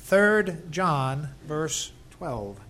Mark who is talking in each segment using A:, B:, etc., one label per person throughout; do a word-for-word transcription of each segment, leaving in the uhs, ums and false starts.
A: Third John, verse twelve.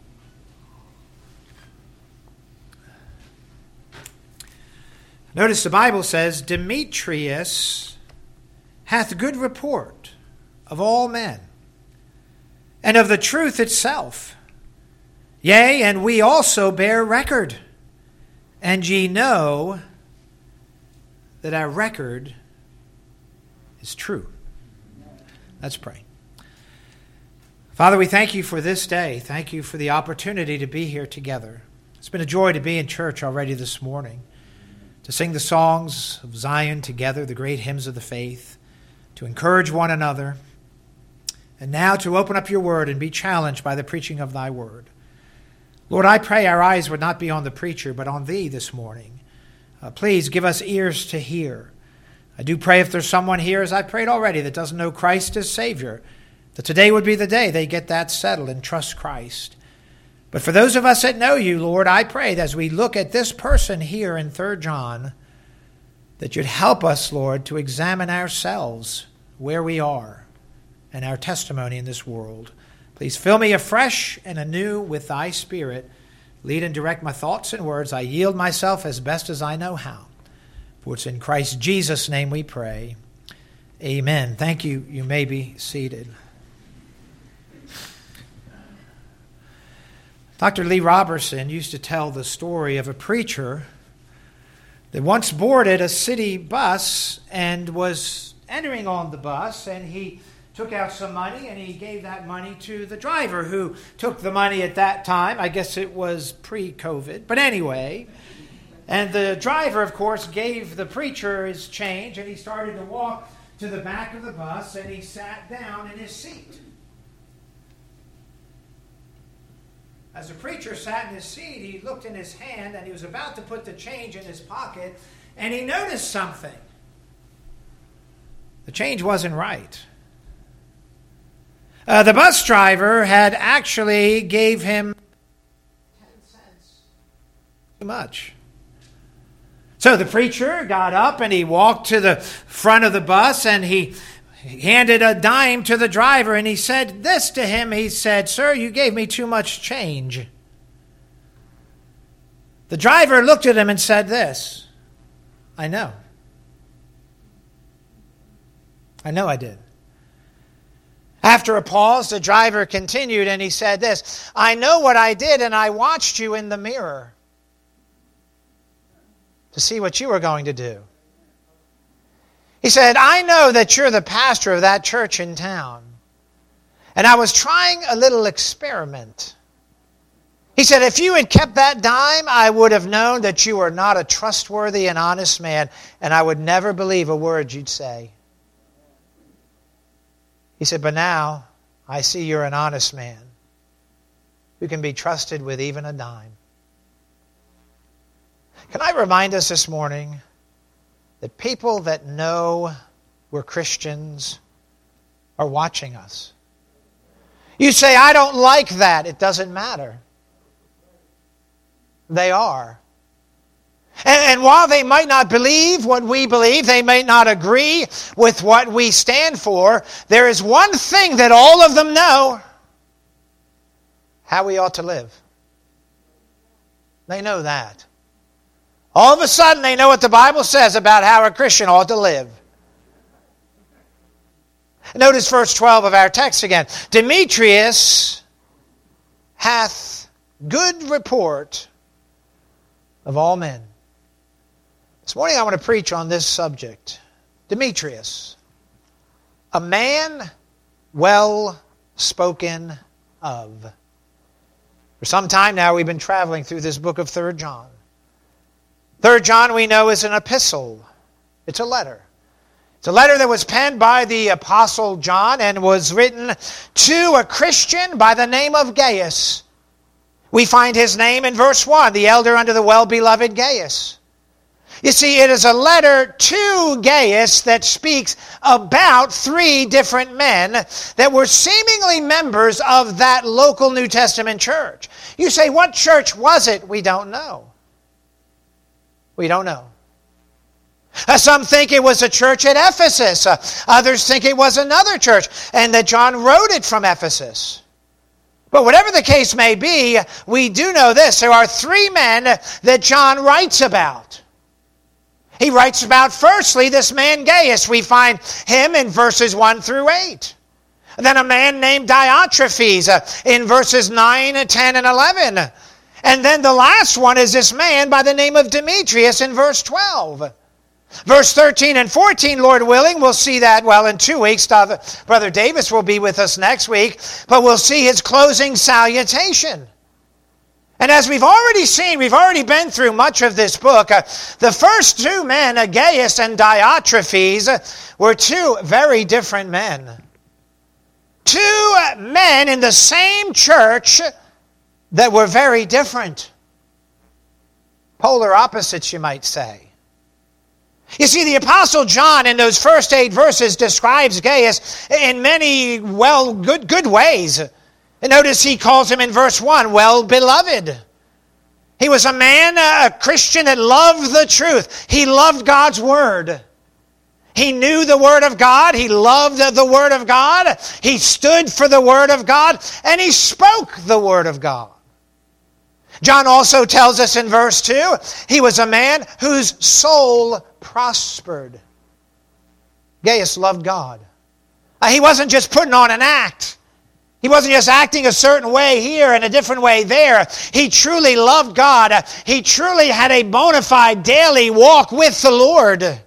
A: Notice the Bible says, Demetrius hath good report of all men, and of the truth itself. Yea, and we also bear record, and ye know that our record is true. Let's pray. Father, we thank you for this day. Thank you for the opportunity to be here together. It's been a joy to be in church already this morning, to sing the songs of Zion together, the great hymns of the faith, to encourage one another, and now to open up your word and be challenged by the preaching of thy word. Lord, I pray our eyes would not be on the preacher, but on thee this morning. Uh, please give us ears to hear. I do pray if there's someone here, as I prayed already, that doesn't know Christ as Savior, that today would be the day they get that settled and trust Christ. But for those of us that know you, Lord, I pray that as we look at this person here in Third John, that you'd help us, Lord, to examine ourselves, where we are, and our testimony in this world. Please fill me afresh and anew with thy Spirit. Lead and direct my thoughts and words. I yield myself as best as I know how. For it's in Christ Jesus' name we pray. Amen. Thank you. You may be seated. Doctor Lee Roberson used to tell the story of a preacher that once boarded a city bus and was entering on the bus, and he took out some money and he gave that money to the driver, who took the money at that time. I guess it was pre-COVID, but anyway. And the driver, of course, gave the preacher his change, and he started to walk to the back of the bus, and he sat down in his seat. As the preacher sat in his seat, he looked in his hand, and he was about to put the change in his pocket, and he noticed something. The change wasn't right. Uh, the bus driver had actually gave him ten cents too much. So the preacher got up and he walked to the front of the bus, and he handed a dime to the driver, and he said this to him. He said, "Sir, you gave me too much change." The driver looked at him and said this, "I know. I know I did." After a pause, the driver continued, and he said this, "I know what I did, and I watched you in the mirror to see what you were going to do." He said, "I know that you're the pastor of that church in town, and I was trying a little experiment." He said, "If you had kept that dime, I would have known that you are not a trustworthy and honest man, and I would never believe a word you'd say." He said, "But now I see you're an honest man who can be trusted with even a dime." Can I remind us this morning that people that know we're Christians are watching us? You say, "I don't like that." It doesn't matter. They are. And, and while they might not believe what we believe, they may not agree with what we stand for, there is one thing that all of them know: how we ought to live. They know that. All of a sudden, they know what the Bible says about how a Christian ought to live. Notice verse twelve of our text again. Demetrius hath good report of all men. This morning I want to preach on this subject. Demetrius, a man well spoken of. For some time now we've been traveling through this book of Third John. Third John, we know, is an epistle. It's a letter. It's a letter that was penned by the Apostle John and was written to a Christian by the name of Gaius. We find his name in verse one, the elder under the well-beloved Gaius. You see, it is a letter to Gaius that speaks about three different men that were seemingly members of that local New Testament church. You say, what church was it? We don't know. We don't know. Uh, some think it was a church at Ephesus. Uh, others think it was another church and that John wrote it from Ephesus. But whatever the case may be, we do know this. There are three men that John writes about. He writes about, firstly, this man Gaius. We find him in verses one through eight. Then a man named Diotrephes uh, in verses nine, ten, and eleven. And then the last one is this man by the name of Demetrius in verse twelve. Verse thirteen and fourteen, Lord willing, we'll see that, well, in two weeks. Brother Davis will be with us next week, but we'll see his closing salutation. And as we've already seen, we've already been through much of this book. Uh, the first two men, uh, Gaius and Diotrephes, uh, were two very different men. Two uh, men in the same church that were very different. Polar opposites, you might say. You see, the Apostle John in those first eight verses describes Gaius in many, well, good, good ways. And notice he calls him in verse one, well beloved. He was a man, a Christian that loved the truth. He loved God's Word. He knew the Word of God. He loved the Word of God. He stood for the Word of God. And he spoke the Word of God. John also tells us in verse two, he was a man whose soul prospered. Gaius loved God. Uh, he wasn't just putting on an act. He wasn't just acting a certain way here and a different way there. He truly loved God. Uh, he truly had a bona fide daily walk with the Lord.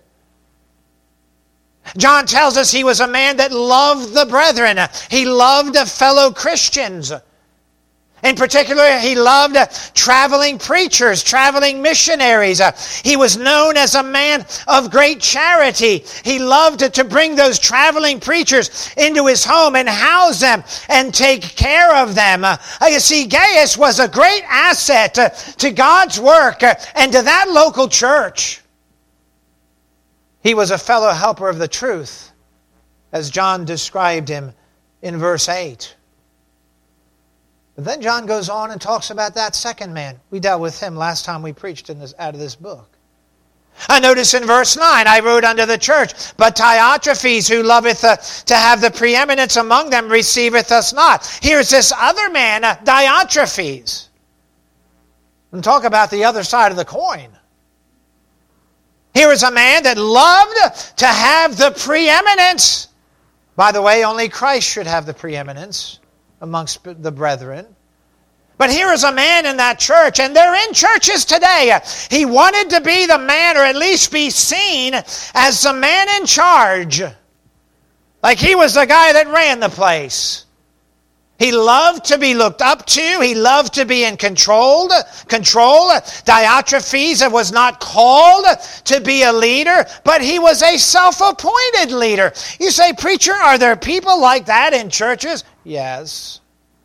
A: John tells us he was a man that loved the brethren. He loved fellow Christians. In particular, he loved uh, traveling preachers, traveling missionaries. Uh, he was known as a man of great charity. He loved to, to bring those traveling preachers into his home and house them and take care of them. Uh, you see, Gaius was a great asset uh, to God's work uh, and to that local church. He was a fellow helper of the truth, as John described him in verse eight. But then John goes on and talks about that second man. We dealt with him last time we preached in this, out of this book. I notice in verse nine, I wrote unto the church, but Diotrephes, who loveth uh, to have the preeminence among them, receiveth us not. Here's this other man, uh, Diotrephes. And talk about the other side of the coin. Here is a man that loved to have the preeminence. By the way, only Christ should have the preeminence amongst the brethren. But here is a man in that church, and they're in churches today. He wanted to be the man, or at least be seen as the man in charge. Like he was the guy that ran the place. He loved to be looked up to. He loved to be in control. Control. Diotrephes was not called to be a leader, but he was a self-appointed leader. You say, preacher, are there people like that in churches? Yes,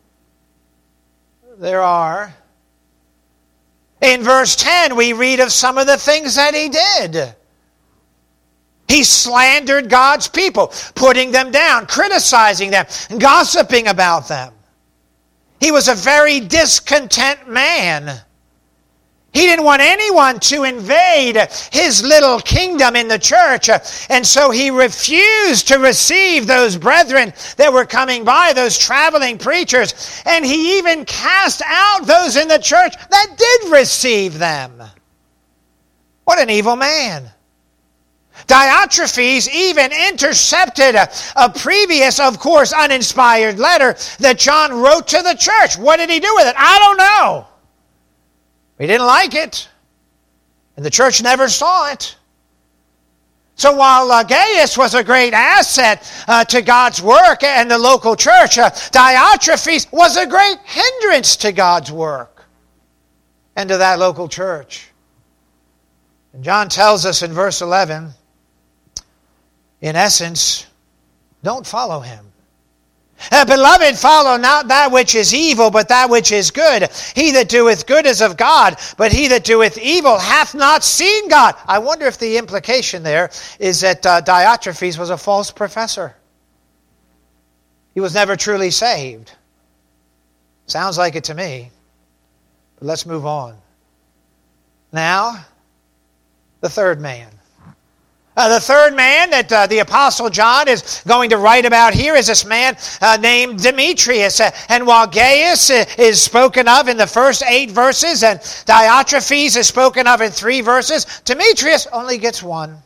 A: there are. In verse ten, we read of some of the things that he did. He slandered God's people, putting them down, criticizing them, gossiping about them. He was a very discontent man. He didn't want anyone to invade his little kingdom in the church, and so he refused to receive those brethren that were coming by, those traveling preachers, and he even cast out those in the church that did receive them. What an evil man. Diotrephes even intercepted a, a previous, of course, uninspired letter that John wrote to the church. What did he do with it? I don't know. He didn't like it, and the church never saw it. So while uh, Gaius was a great asset uh, to God's work and the local church, uh, Diotrephes was a great hindrance to God's work and to that local church. And John tells us in verse eleven, in essence, don't follow him. Uh, Beloved, follow not that which is evil, but that which is good. He that doeth good is of God, but he that doeth evil hath not seen God. I wonder if the implication there is that uh, Diotrephes was a false professor. He was never truly saved. Sounds like it to me. But let's move on. Now, the third man. Uh, the third man that uh, the Apostle John is going to write about here is this man uh, named Demetrius. Uh, and while Gaius uh, is spoken of in the first eight verses and Diotrephes is spoken of in three verses, Demetrius only gets one.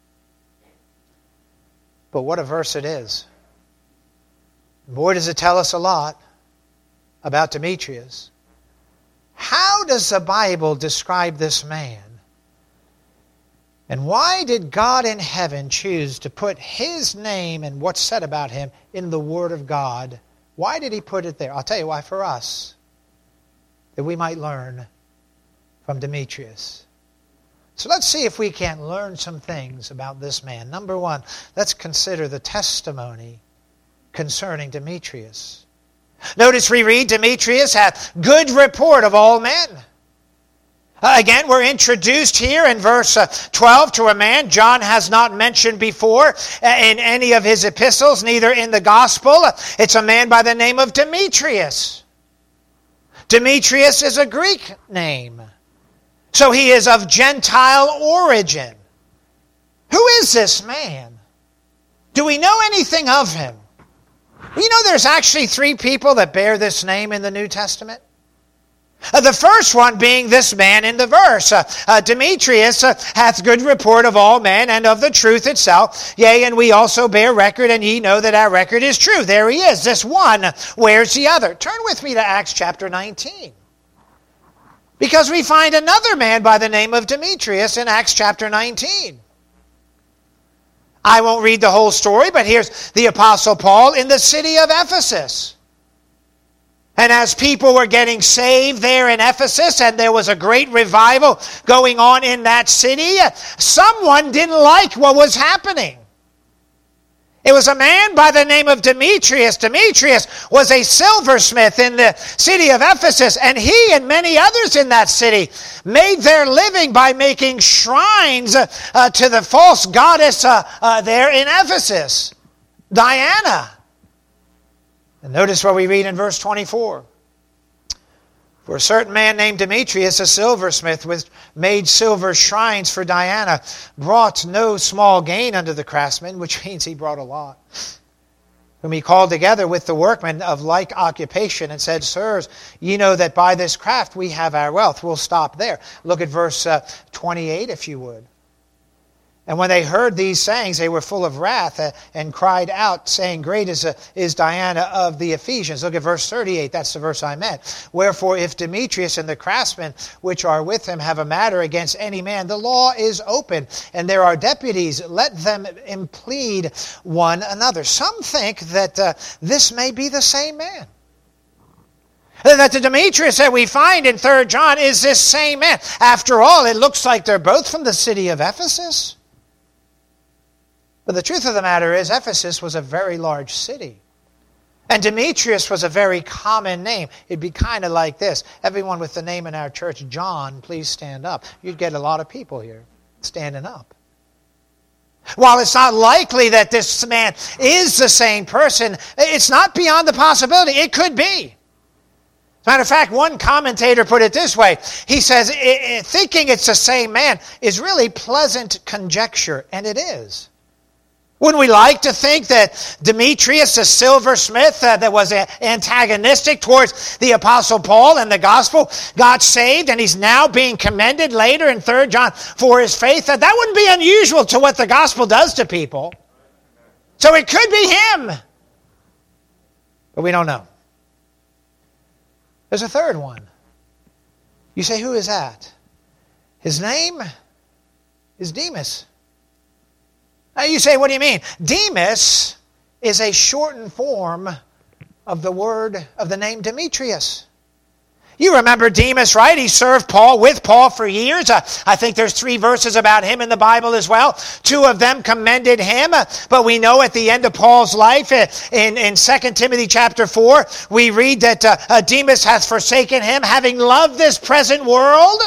A: But what a verse it is. Boy, does it tell us a lot about Demetrius. How does the Bible describe this man? And why did God in heaven choose to put his name and what's said about him in the Word of God? Why did he put it there? I'll tell you why, for us. That we might learn from Demetrius. So let's see if we can learn some things about this man. Number one, let's consider the testimony concerning Demetrius. Notice we read, Demetrius hath good report of all men. Uh, again, we're introduced here in verse uh, twelve to a man John has not mentioned before uh, in any of his epistles, neither in the gospel. Uh, it's a man by the name of Demetrius. Demetrius is a Greek name. So he is of Gentile origin. Who is this man? Do we know anything of him? You know there's actually three people that bear this name in the New Testament. Uh, the first one being this man in the verse. Uh, uh, Demetrius uh, hath good report of all men and of the truth itself. Yea, and we also bear record, and ye know that our record is true. There he is. This one, where's the other? Turn with me to Acts chapter nineteen. Because we find another man by the name of Demetrius in Acts chapter nineteen. I won't read the whole story, but here's the Apostle Paul in the city of Ephesus. And as people were getting saved there in Ephesus, and there was a great revival going on in that city, someone didn't like what was happening. It was a man by the name of Demetrius. Demetrius was a silversmith in the city of Ephesus, and he and many others in that city made their living by making shrines uh, to the false goddess uh, uh, there in Ephesus, Diana. And notice what we read in verse twenty-four. For a certain man named Demetrius, a silversmith, which made silver shrines for Diana, brought no small gain unto the craftsmen, which means he brought a lot, whom he called together with the workmen of like occupation and said, Sirs, ye know that by this craft we have our wealth. We'll stop there. Look at verse uh, twenty-eight, if you would. And when they heard these sayings, they were full of wrath uh, and cried out, saying, Great is, uh, is Diana of the Ephesians. Look at verse thirty-eight. That's the verse I meant. Wherefore, if Demetrius and the craftsmen which are with him have a matter against any man, the law is open, and there are deputies. Let them implead one another. Some think that uh, this may be the same man. That the Demetrius that we find in Third John is this same man. After all, it looks like they're both from the city of Ephesus. But the truth of the matter is, Ephesus was a very large city. And Demetrius was a very common name. It'd be kind of like this. Everyone with the name in our church, John, please stand up. You'd get a lot of people here standing up. While it's not likely that this man is the same person, it's not beyond the possibility. It could be. As a matter of fact, one commentator put it this way. He says, thinking it's the same man is really pleasant conjecture, and it is. Wouldn't we like to think that Demetrius, a silversmith uh, that was antagonistic towards the Apostle Paul and the gospel, got saved, and he's now being commended later in Third John for his faith? That that wouldn't be unusual to what the gospel does to people. So it could be him. But we don't know. There's a third one. You say, who is that? His name is Demas. Now you say, what do you mean? Demas is a shortened form of the word, of the name Demetrius. You remember Demas, right? He served Paul, with Paul for years. Uh, I think there's three verses about him in the Bible as well. Two of them commended him. Uh, but we know at the end of Paul's life, uh, in, in Second Timothy chapter four, we read that uh, uh, Demas hath forsaken him, having loved this present world.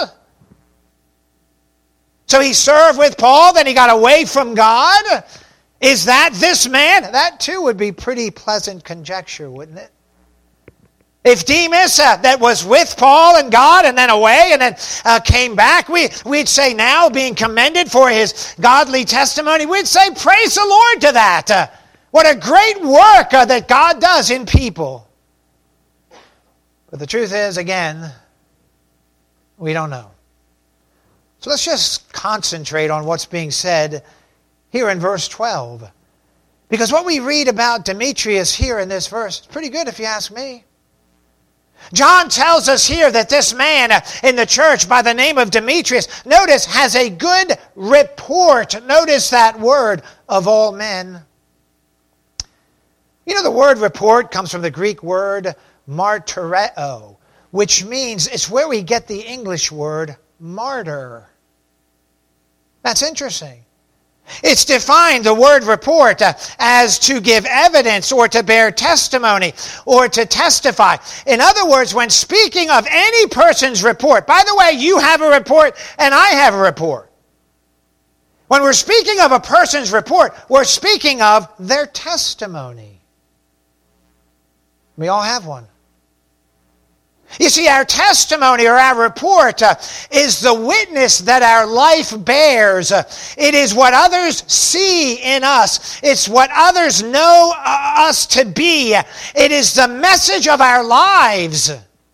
A: So he served with Paul, then he got away from God. Is that this man? That too would be pretty pleasant conjecture, wouldn't it? If Demas, uh, that was with Paul and God and then away and then uh, came back, we, we'd say now, being commended for his godly testimony, we'd say, praise the Lord to that. Uh, what a great work uh, that God does in people. But the truth is, again, we don't know. So let's just concentrate on what's being said here in verse twelve. Because what we read about Demetrius here in this verse is pretty good if you ask me. John tells us here that this man in the church by the name of Demetrius, notice, has a good report. Notice that word, of all men. You know, the word report comes from the Greek word martyreo, which means it's where we get the English word martyr. That's interesting. It's defined, the word report, uh, as to give evidence or to bear testimony or to testify. In other words, when speaking of any person's report, by the way, you have a report and I have a report. When we're speaking of a person's report, we're speaking of their testimony. We all have one. You see, our testimony or our report uh, is the witness that our life bears. Uh, it is what others see in us. It's what others know uh, us to be. It is the message of our lives.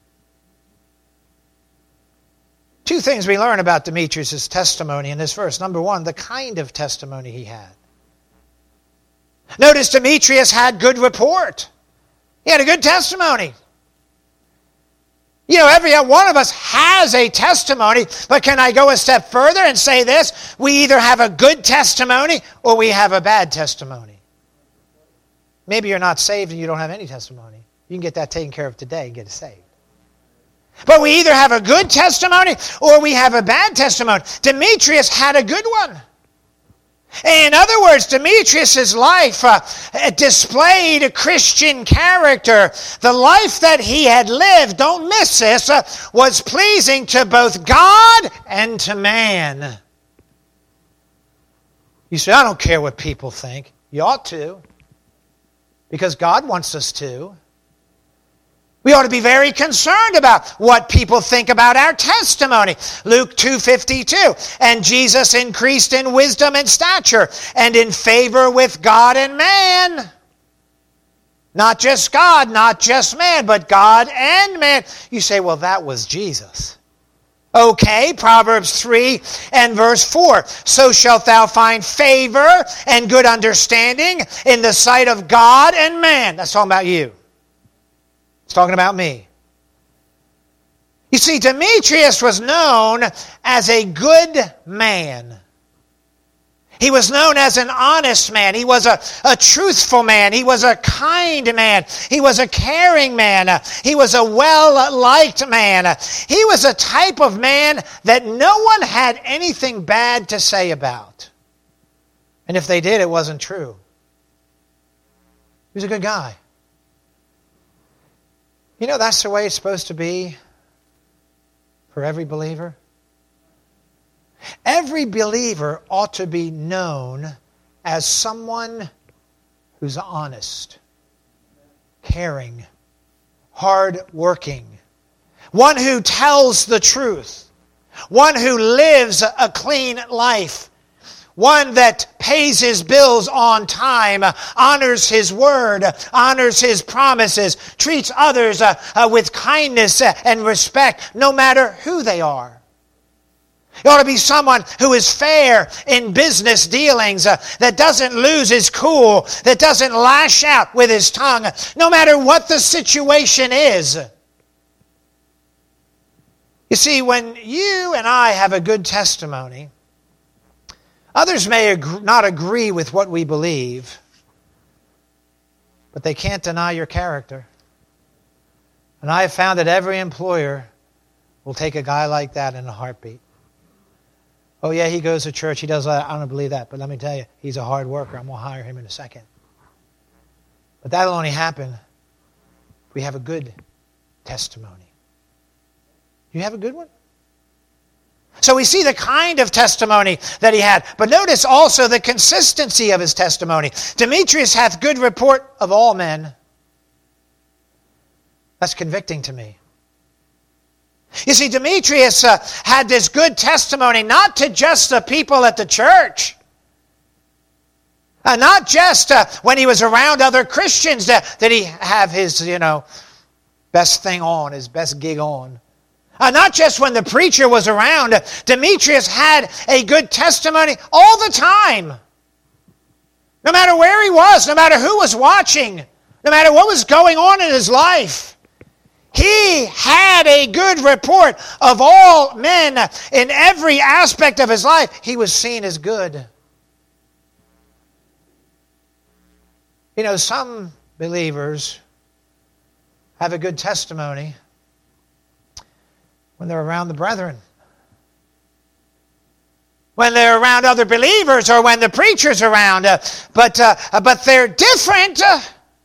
A: Two things we learn about Demetrius' testimony in this verse. Number one, the kind of testimony he had. Notice Demetrius had good report. He had a good testimony. You know, every one of us has a testimony, but can I go a step further and say this? We either have a good testimony or we have a bad testimony. Maybe you're not saved and you don't have any testimony. You can get that taken care of today and get saved. But we either have a good testimony or we have a bad testimony. Demetrius had a good one. In other words, Demetrius' life uh, displayed a Christian character. The life that he had lived, don't miss this, uh, was pleasing to both God and to man. You say, I don't care what people think. You ought to, because God wants us to. We ought to be very concerned about what people think about our testimony. Luke two fifty-two, and Jesus increased in wisdom and stature and in favor with God and man. Not just God, not just man, but God and man. You say, well, that was Jesus. Okay, Proverbs three and verse four. So shalt thou find favor and good understanding in the sight of God and man. That's talking about you. It's talking about me. You see, Demetrius was known as a good man. He was known as an honest man. He was a, a truthful man. He was a kind man. He was a caring man. He was a well-liked man. He was a type of man that no one had anything bad to say about. And if they did, it wasn't true. He was a good guy. You know, that's the way it's supposed to be for every believer. Every believer ought to be known as someone who's honest, caring, hard-working, one who tells the truth, one who lives a clean life, one that pays his bills on time, honors his word, honors his promises, treats others uh, uh, with kindness and respect, no matter who they are. You ought to be someone who is fair in business dealings, uh, that doesn't lose his cool, that doesn't lash out with his tongue, no matter what the situation is. You see, when you and I have a good testimony, others may ag- not agree with what we believe, but they can't deny your character. And I have found that every employer will take a guy like that in a heartbeat. Oh yeah, he goes to church, he does that. I don't believe that, but let me tell you, he's a hard worker. I'm going to hire him in a second. But that'll only happen if we have a good testimony. Do you have a good one? So we see the kind of testimony that he had. But notice also the consistency of his testimony. Demetrius hath good report of all men. That's convicting to me. You see, Demetrius uh, had this good testimony, not to just the people at the church, uh, not just uh, when he was around other Christians that, that he have his, you know, best thing on, his best gig on. Uh, not just when the preacher was around. Uh, Demetrius had a good testimony all the time. No matter where he was, no matter who was watching, no matter what was going on in his life. He had a good report of all men in every aspect of his life. He was seen as good. You know, some believers have a good testimony when they're around the brethren. When they're around other believers or when the preacher's around. Uh, but, uh, but they're different uh,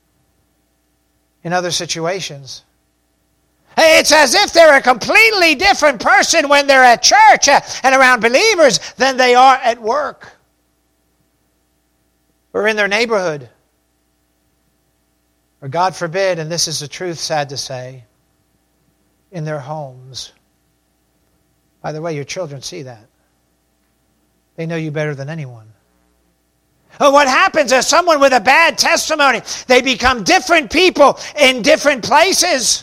A: in other situations. It's as if they're a completely different person when they're at church and around believers than they are at work or in their neighborhood. Or God forbid, and this is the truth, sad to say, in their homes. By the way, your children see that. They know you better than anyone. What happens is someone with a bad testimony, they become different people in different places.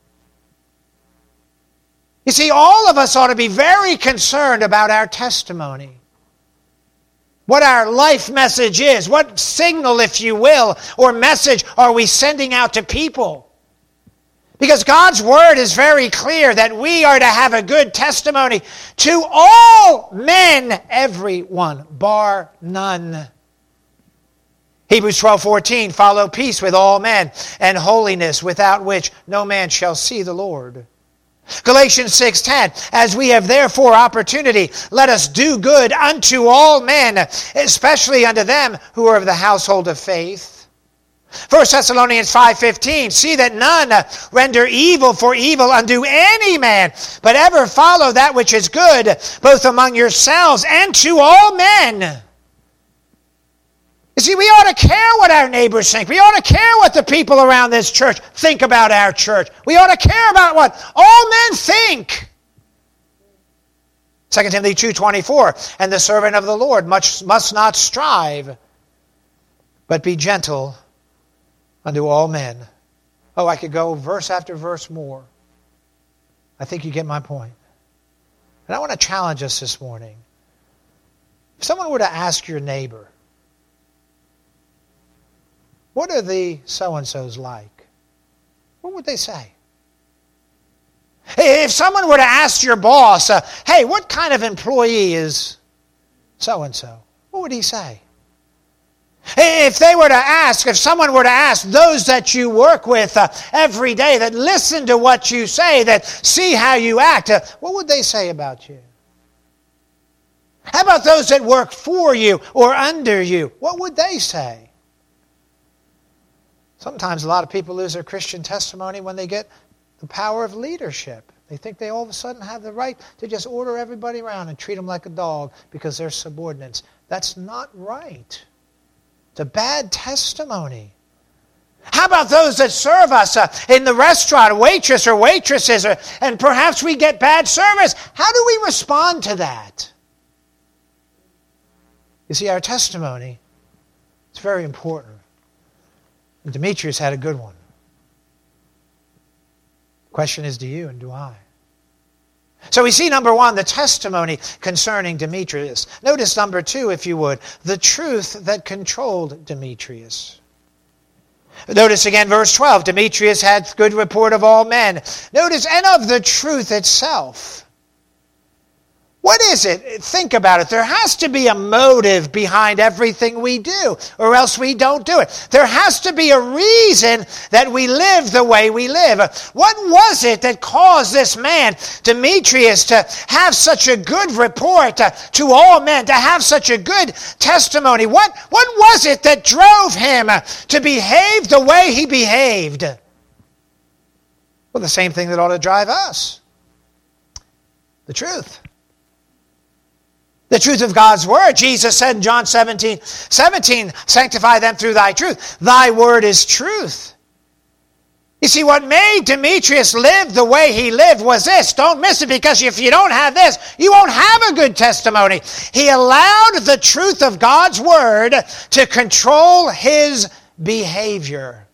A: You see, all of us ought to be very concerned about our testimony. What our life message is. What signal, if you will, or message are we sending out to people? Because God's Word is very clear that we are to have a good testimony to all men, everyone, bar none. Hebrews twelve fourteen, follow peace with all men and holiness, without which no man shall see the Lord. Galatians six ten, as we have therefore opportunity, let us do good unto all men, especially unto them who are of the household of faith. First Thessalonians five fifteen, see that none render evil for evil unto any man, but ever follow that which is good, both among yourselves and to all men. You see, we ought to care what our neighbors think. We ought to care what the people around this church think about our church. We ought to care about what all men think. Second Timothy two twenty-four, and the servant of the Lord much must not strive, but be gentle unto all men. Oh, I could go verse after verse more. I think you get my point. And I want to challenge us this morning. If someone were to ask your neighbor, what are the so-and-sos like? What would they say? If someone were to ask your boss, uh, hey, what kind of employee is so-and-so? What would he say? If they were to ask, if someone were to ask those that you work with uh, every day, that listen to what you say, that see how you act, uh, what would they say about you? How about those that work for you or under you? What would they say? Sometimes a lot of people lose their Christian testimony when they get the power of leadership. They think they all of a sudden have the right to just order everybody around and treat them like a dog because they're subordinates. That's not right. It's a bad testimony. How about those that serve us uh, in the restaurant, a waitress or waitresses, or, and perhaps we get bad service? How do we respond to that? You see, our testimony is very important. And Demetrius had a good one. The question is, do you and do I? So we see, number one, the testimony concerning Demetrius. Notice number two, if you would, the truth that controlled Demetrius. Notice again verse twelve, Demetrius had good report of all men. Notice, and of the truth itself. What is it? Think about it. There has to be a motive behind everything we do, or else we don't do it. There has to be a reason that we live the way we live. What was it that caused this man, Demetrius, to have such a good report uh, to all men, to have such a good testimony? What, what was it that drove him uh, to behave the way he behaved? Well, the same thing that ought to drive us. The truth. The truth of God's Word. Jesus said in John seventeen, seventeen, sanctify them through thy truth. Thy word is truth. You see, what made Demetrius live the way he lived was this. Don't miss it, because if you don't have this, you won't have a good testimony. He allowed the truth of God's word to control his behavior.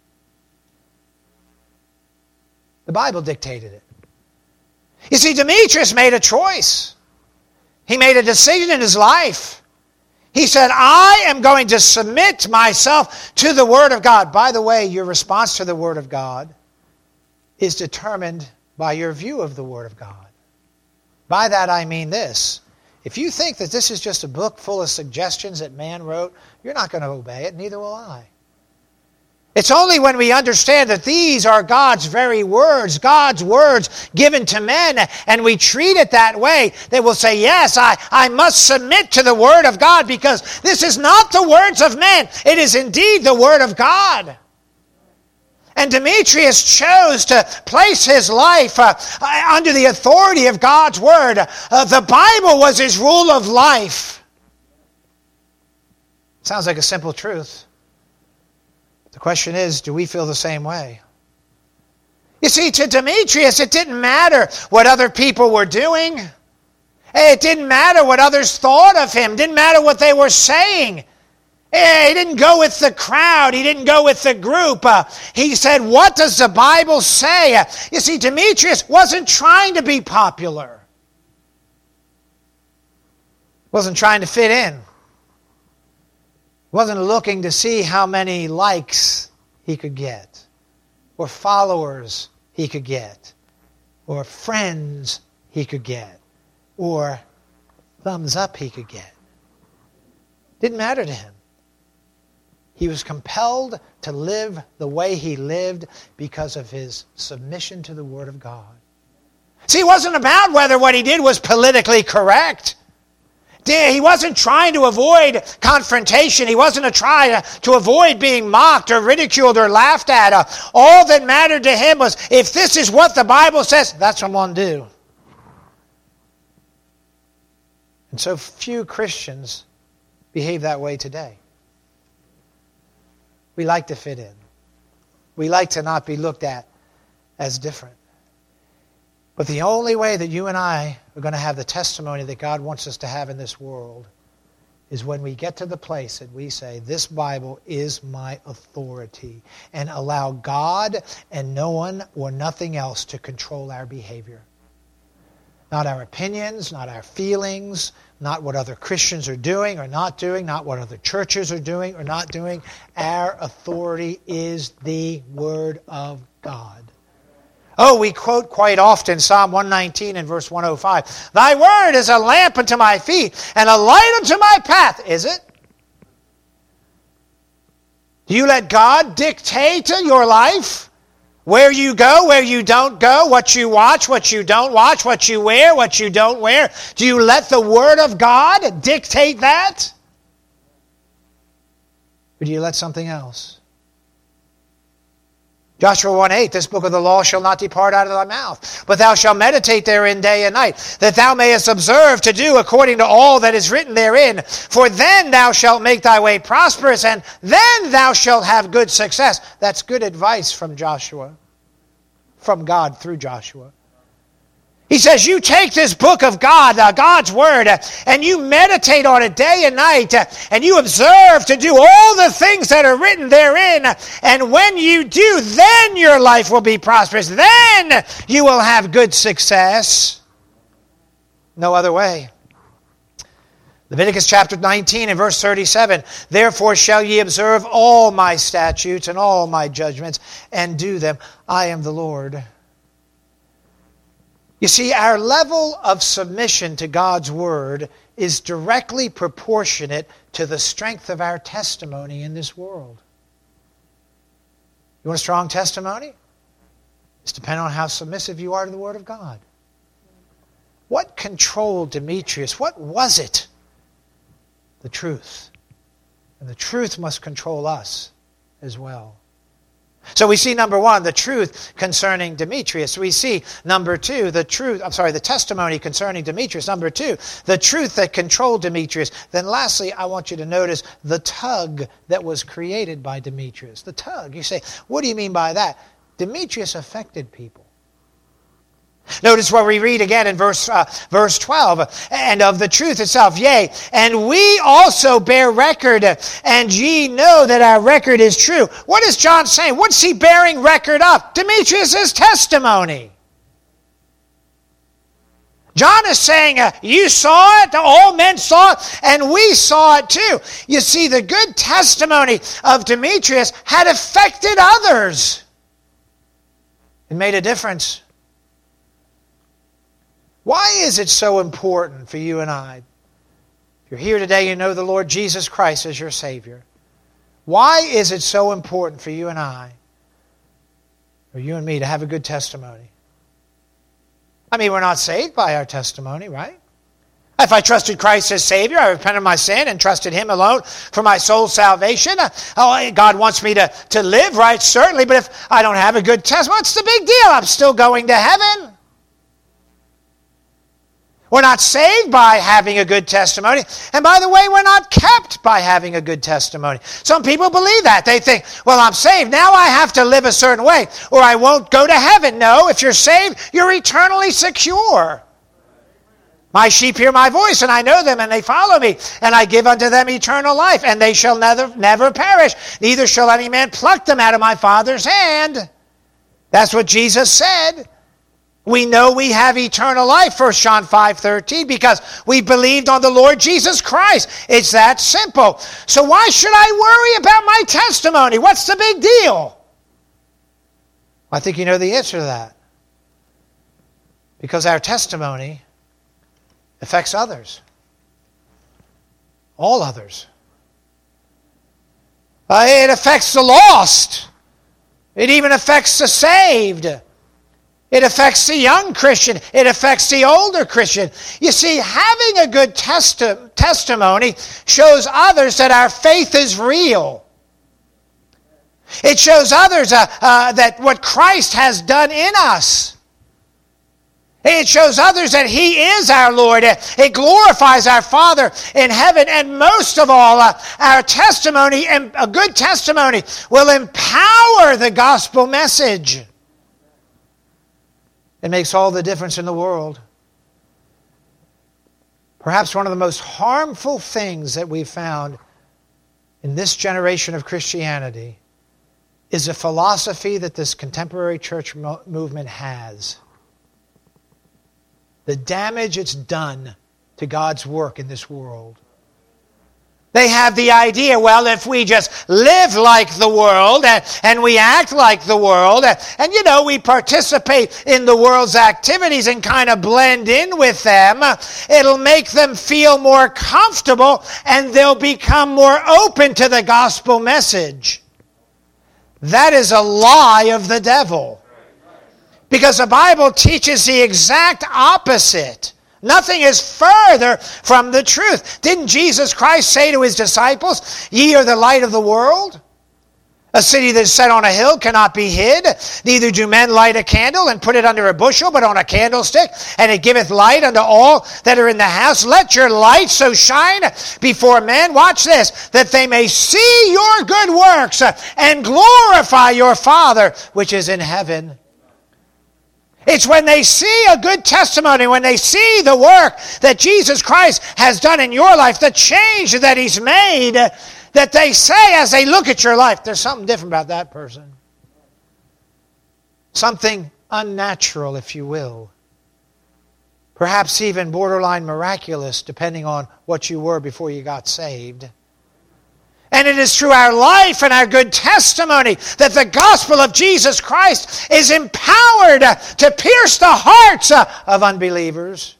A: The Bible dictated it. You see, Demetrius made a choice. He made a decision in his life. He said, I am going to submit myself to the Word of God. By the way, your response to the Word of God is determined by your view of the Word of God. By that I mean this. If you think that this is just a book full of suggestions that man wrote, you're not going to obey it, neither will I. It's only when we understand that these are God's very words, God's words given to men, and we treat it that way, that we'll say, yes, I, I must submit to the Word of God, because this is not the words of men. It is indeed the Word of God. And Demetrius chose to place his life uh, under the authority of God's Word. Uh, the Bible was his rule of life. Sounds like a simple truth. The question is, do we feel the same way? You see, to Demetrius, it didn't matter what other people were doing. It didn't matter what others thought of him. It didn't matter what they were saying. He didn't go with the crowd. He didn't go with the group. Uh, he said, what does the Bible say? Uh, you see, Demetrius wasn't trying to be popular. Wasn't trying to fit in. Wasn't looking to see how many likes he could get, or followers he could get, or friends he could get, or thumbs up he could get. Didn't matter to him. He was compelled to live the way he lived because of his submission to the Word of God. See, it wasn't about whether what he did was politically correct. He wasn't trying to avoid confrontation. He wasn't trying to avoid being mocked or ridiculed or laughed at. Uh, all that mattered to him was, if this is what the Bible says, that's what I'm going to do. And so few Christians behave that way today. We like to fit in. We like to not be looked at as different. But the only way that you and I are going to have the testimony that God wants us to have in this world is when we get to the place that we say, this Bible is my authority, and allow God and no one or nothing else to control our behavior. Not our opinions, not our feelings, not what other Christians are doing or not doing, not what other churches are doing or not doing. Our authority is the Word of God. Oh, we quote quite often Psalm one nineteen and verse one oh five. Thy word is a lamp unto my feet and a light unto my path. Is it? Do you let God dictate your life? Where you go, where you don't go, what you watch, what you don't watch, what you wear, what you don't wear? Do you let the Word of God dictate that? Or do you let something else? Joshua one eight, this book of the law shall not depart out of thy mouth, but thou shalt meditate therein day and night, that thou mayest observe to do according to all that is written therein. For then thou shalt make thy way prosperous, and then thou shalt have good success. That's good advice from Joshua, from God through Joshua. He says, you take this book of God, uh, God's Word, uh, and you meditate on it day and night, uh, and you observe to do all the things that are written therein. Uh, and when you do, then your life will be prosperous. Then you will have good success. No other way. Leviticus chapter nineteen and verse thirty-seven. Therefore shall ye observe all my statutes and all my judgments, and do them. I am the Lord. You see, our level of submission to God's Word is directly proportionate to the strength of our testimony in this world. You want a strong testimony? It's dependent on how submissive you are to the Word of God. What controlled Demetrius? What was it? The truth. And the truth must control us as well. So we see, number one, the truth concerning Demetrius. We see, number two, the truth, I'm sorry, the testimony concerning Demetrius. Number two, the truth that controlled Demetrius. Then lastly, I want you to notice the tug that was created by Demetrius. The tug. You say, what do you mean by that? Demetrius affected people. Notice what we read again in verse uh, verse twelve. And of the truth itself, yea, and we also bear record, and ye know that our record is true. What is John saying? What's he bearing record of? Demetrius' testimony. John is saying, uh, you saw it, all men saw it, and we saw it too. You see, the good testimony of Demetrius had affected others. It made a difference. Why is it so important for you and I? If you're here today, you know the Lord Jesus Christ as your Savior. Why is it so important for you and I, or you and me, to have a good testimony? I mean, we're not saved by our testimony, right? If I trusted Christ as Savior, I repented of my sin and trusted Him alone for my soul's salvation. Oh, God wants me to, to live, right? Certainly, but if I don't have a good testimony, what's the big deal? I'm still going to heaven. We're not saved by having a good testimony. And by the way, we're not kept by having a good testimony. Some people believe that. They think, well, I'm saved. Now I have to live a certain way or I won't go to heaven. No, if you're saved, you're eternally secure. My sheep hear my voice, and I know them, and they follow me, and I give unto them eternal life, and they shall never, never perish. Neither shall any man pluck them out of my Father's hand. That's what Jesus said. We know we have eternal life, First John five thirteen, because we believed on the Lord Jesus Christ. It's that simple. So why should I worry about my testimony? What's the big deal? I think you know the answer to that. Because our testimony affects others. All others. Uh, it affects the lost. It even affects the saved. It affects the young Christian. It affects the older Christian. You see, having a good testi- testimony shows others that our faith is real. It shows others uh, uh, that what Christ has done in us. It shows others that He is our Lord. It glorifies our Father in heaven. And most of all, uh, our testimony, and a good testimony, will empower the gospel message. It makes all the difference in the world. Perhaps one of the most harmful things that we've found in this generation of Christianity is a philosophy that this contemporary church mo- movement has. The damage it's done to God's work in this world. They have the idea, well, if we just live like the world and, and we act like the world and, and, you know, we participate in the world's activities and kind of blend in with them, it'll make them feel more comfortable and they'll become more open to the gospel message. That is a lie of the devil. Because the Bible teaches the exact opposite. Nothing is further from the truth. Didn't Jesus Christ say to His disciples, ye are the light of the world? A city that is set on a hill cannot be hid. Neither do men light a candle and put it under a bushel, but on a candlestick, and it giveth light unto all that are in the house. Let your light so shine before men, watch this, that they may see your good works and glorify your Father which is in heaven. It's when they see a good testimony, when they see the work that Jesus Christ has done in your life, the change that He's made, that they say as they look at your life, there's something different about that person. Something unnatural, if you will. Perhaps even borderline miraculous, depending on what you were before you got saved. And it is through our life and our good testimony that the gospel of Jesus Christ is empowered to pierce the hearts of unbelievers.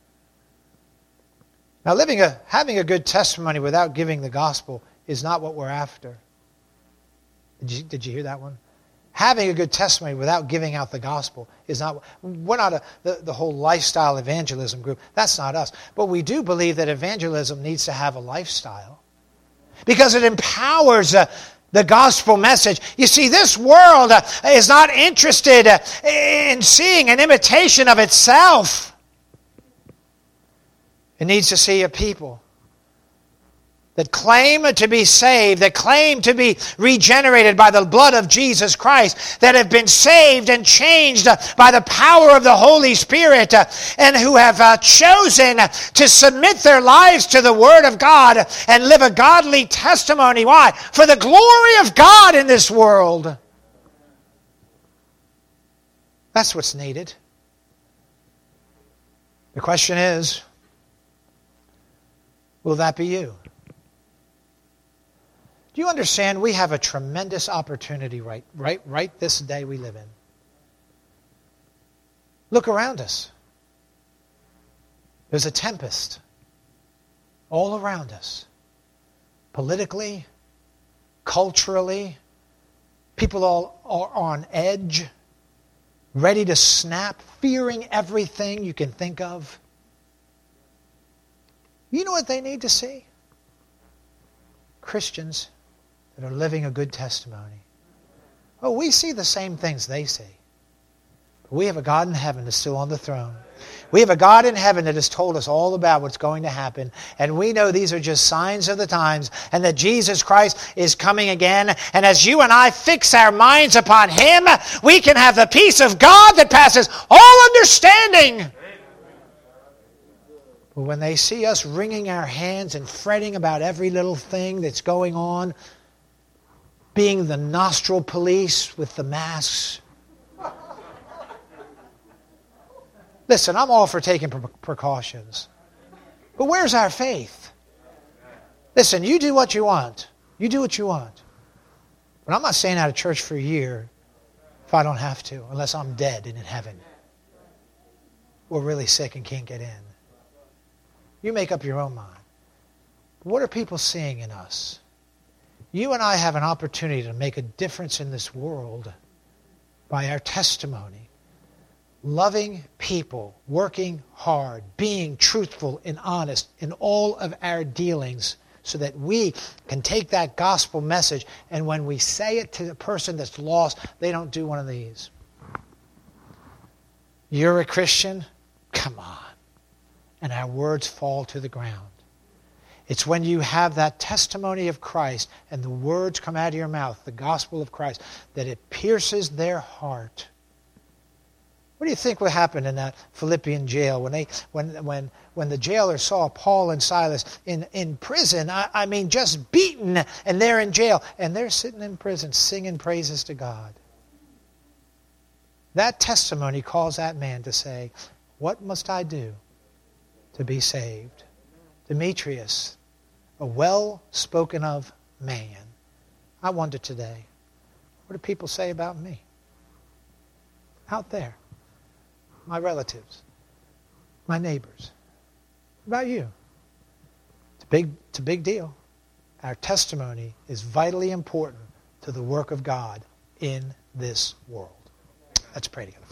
A: Now, living a, having a good testimony without giving the gospel is not what we're after. Did you, did you hear that one? Having a good testimony without giving out the gospel is not... We're not a, the, the whole lifestyle evangelism group. That's not us. But we do believe that evangelism needs to have a lifestyle. Because it empowers uh, the gospel message. You see, this world uh, is not interested uh, in seeing an imitation of itself. It needs to see a people that claim to be saved, that claim to be regenerated by the blood of Jesus Christ, that have been saved and changed by the power of the Holy Spirit, and who have uh, chosen to submit their lives to the Word of God and live a godly testimony. Why? For the glory of God in this world. That's what's needed. The question is, will that be you? Do you understand we have a tremendous opportunity right, right, right this day we live in? Look around us. There's a tempest all around us. Politically, culturally, people all are on edge, ready to snap, fearing everything you can think of. You know what they need to see? Christians that are living a good testimony. Oh, we see the same things they see. But we have a God in heaven that's still on the throne. We have a God in heaven that has told us all about what's going to happen. And we know these are just signs of the times and that Jesus Christ is coming again. And as you and I fix our minds upon Him, we can have the peace of God that passes all understanding. But when they see us wringing our hands and fretting about every little thing that's going on, being the nostril police with the masks. Listen, I'm all for taking pre- precautions. But where's our faith? Listen, you do what you want. You do what you want. But I'm not staying out of church for a year if I don't have to, unless I'm dead and in heaven. Or really sick and can't get in. You make up your own mind. What are people seeing in us? You and I have an opportunity to make a difference in this world by our testimony. Loving people, working hard, being truthful and honest in all of our dealings so that we can take that gospel message and when we say it to the person that's lost, they don't do one of these. You're a Christian? Come on. And our words fall to the ground. It's when you have that testimony of Christ and the words come out of your mouth, the gospel of Christ, that it pierces their heart. What do you think would happen in that Philippian jail when they, when, when, when the jailer saw Paul and Silas in, in prison? I, I mean, just beaten, and they're in jail, and they're sitting in prison singing praises to God. That testimony calls that man to say, "What must I do to be saved?" Demetrius, a well-spoken of man. I wonder today, what do people say about me? Out there. My relatives. My neighbors. What about you? It's a big, it's a big deal. Our testimony is vitally important to the work of God in this world. Let's pray together.